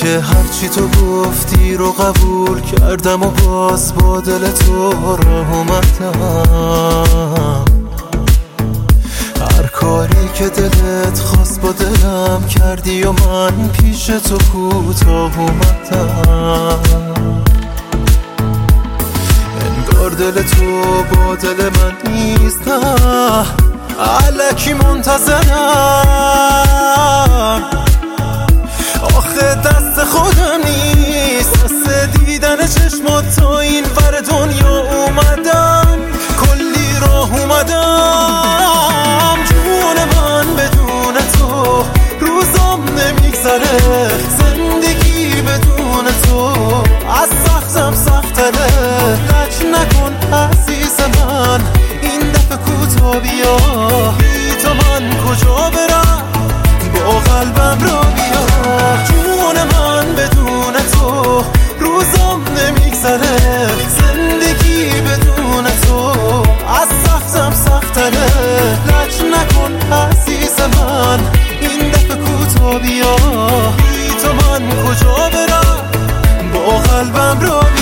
که هرچی تو گفتی رو قبول کردم و باز با دل تو راه اومدم. هر کاری که دلت خواست با دلم کردی و من پیش تو کوتاه اومدم. انگار دل تو با دل من نیست، نه الکی منتظرم. آخه دست خودم نیست، دست دیدن چشمات تا این ور دنیا اومدم. کلی راه اومدم. جون من بدون تو روزام نمیگذره، زندگی بدون تو از سختم سختره. لج نکن عزیز من، این دفعه کوتاه بیا. بی تو من کجا برم، با قلبم را بیا. جون من بدون تو روزام نمیگذره، زندگی بدون تو از سختم سختره. لج نکن عزیز من، این دفعه کوتاه بیا. بی تو من کجا برم، با قلبم را بیا.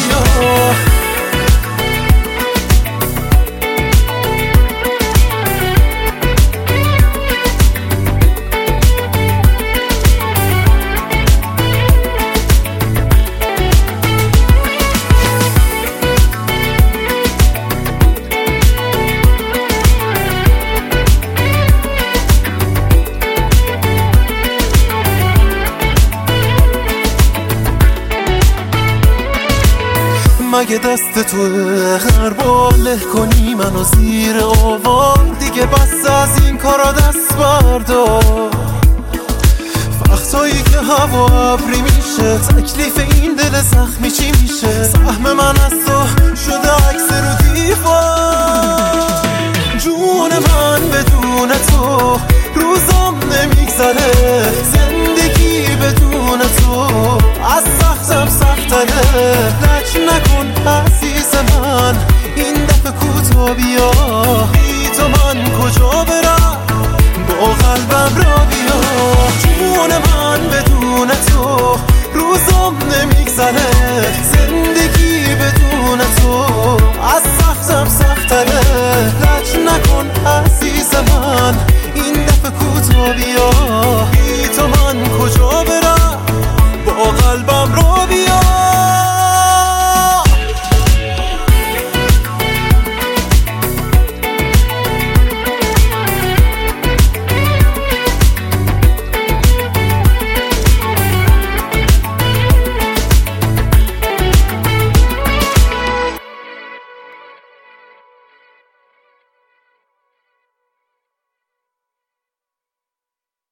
مگه دست توه غرباله کنی منو زیر آوار؟ دیگه بس از این کارا دست بردار. وقتایی که هوا ابری میشه، تکلیف این دل زخمی چی میشه؟ سهم من از تو شده عکس رو دیوار. جون من بدون تو روزام نمیگذره، زندگی بدون تو از سختم سختره. لج نکن عزیز من، این دفعه کوتاه بیا.